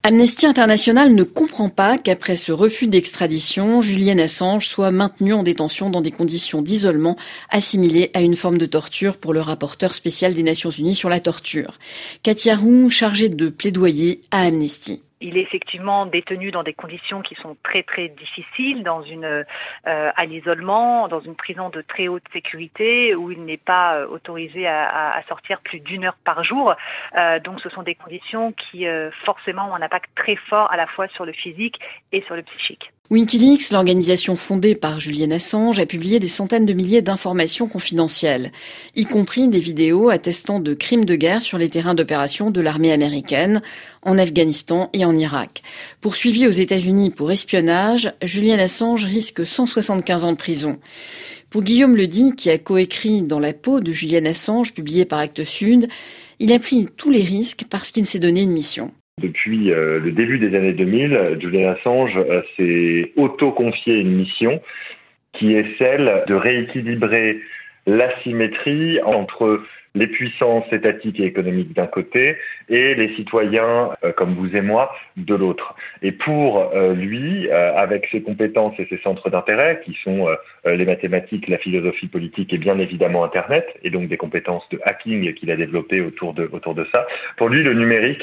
Amnesty International ne comprend pas qu'après ce refus d'extradition, Julian Assange soit maintenu en détention dans des conditions d'isolement assimilées à une forme de torture pour le rapporteur spécial des Nations Unies sur la torture. Katia Roux, chargée de plaidoyer à Amnesty. Il est effectivement détenu dans des conditions qui sont très très difficiles, à l'isolement, dans une prison de très haute sécurité où il n'est pas autorisé à sortir plus d'1 heure par jour. Donc ce sont des conditions qui forcément ont un impact très fort à la fois sur le physique et sur le psychique. Wikileaks, l'organisation fondée par Julian Assange, a publié des centaines de milliers d'informations confidentielles, y compris des vidéos attestant de crimes de guerre sur les terrains d'opération de l'armée américaine, en Afghanistan et en Irak. Poursuivi aux États-Unis pour espionnage, Julian Assange risque 175 ans de prison. Pour Guillaume Ledy, qui a coécrit Dans la peau de Julian Assange, publié par Actes Sud, il a pris tous les risques parce qu'il s'est donné une mission. Depuis le début des années 2000, Julian Assange s'est auto-confié une mission qui est celle de rééquilibrer l'asymétrie entre les puissances étatiques et économiques d'un côté et les citoyens comme vous et moi de l'autre. Et pour lui, avec ses compétences et ses centres d'intérêt qui sont les mathématiques, la philosophie politique et bien évidemment Internet, et donc des compétences de hacking qu'il a développées autour de ça, pour lui le numérique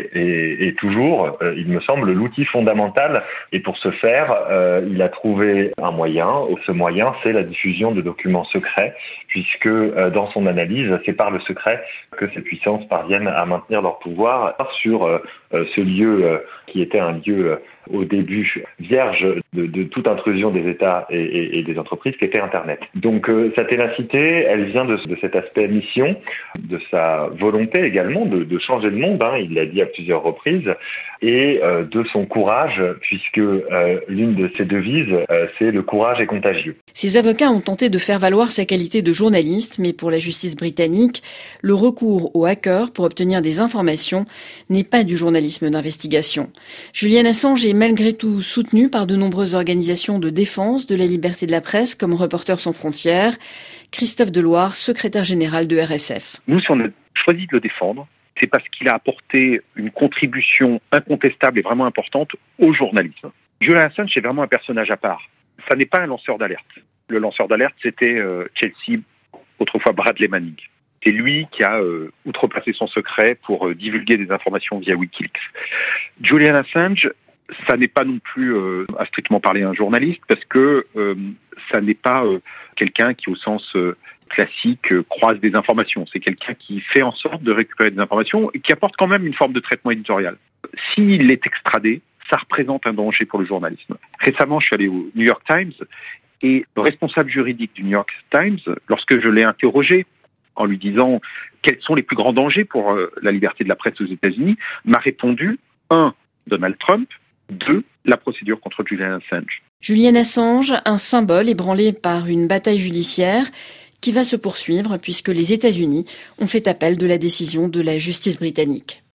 est toujours, il me semble, l'outil fondamental. Et pour ce faire, il a trouvé un moyen. Ce moyen, c'est la diffusion de documents secrets, puisque dans son analyse, c'est par le secret que ces puissances parviennent à maintenir leur pouvoir sur ce lieu qui était un lieu au début vierge de toute intrusion des États et des entreprises, qui était Internet. Donc sa ténacité, elle vient de cet aspect mission, de sa volonté également de changer le monde, il l'a dit à plusieurs reprises, et de son courage, puisque l'une de ses devises, c'est « le courage est contagieux ». Ses avocats ont tenté de faire valoir sa qualité de journaliste, mais pour la justice britannique, le recours aux hackers pour obtenir des informations n'est pas du journalisme d'investigation. Julian Assange est malgré tout soutenu par de nombreuses organisations de défense de la liberté de la presse, comme Reporters sans frontières. Christophe Deloire, secrétaire général de RSF. Nous, si on a choisi de le défendre, c'est parce qu'il a apporté une contribution incontestable et vraiment importante au journalisme. Julian Assange, c'est vraiment un personnage à part. Ça n'est pas un lanceur d'alerte. Le lanceur d'alerte, c'était Chelsea, autrefois Bradley Manning. C'est lui qui a outrepassé son secret pour divulguer des informations via Wikileaks. Julian Assange, ça n'est pas non plus à strictement parler un journaliste, parce que ça n'est pas quelqu'un qui, au sens classique, croise des informations. C'est quelqu'un qui fait en sorte de récupérer des informations et qui apporte quand même une forme de traitement éditorial. S'il est extradé, ça représente un danger pour le journalisme. Récemment, je suis allé au New York Times et le responsable juridique du New York Times, lorsque je l'ai interrogé en lui disant quels sont les plus grands dangers pour la liberté de la presse aux États-Unis, m'a répondu 1. Donald Trump, 2. La procédure contre Julian Assange. Julian Assange, un symbole ébranlé par une bataille judiciaire qui va se poursuivre puisque les États-Unis ont fait appel de la décision de la justice britannique.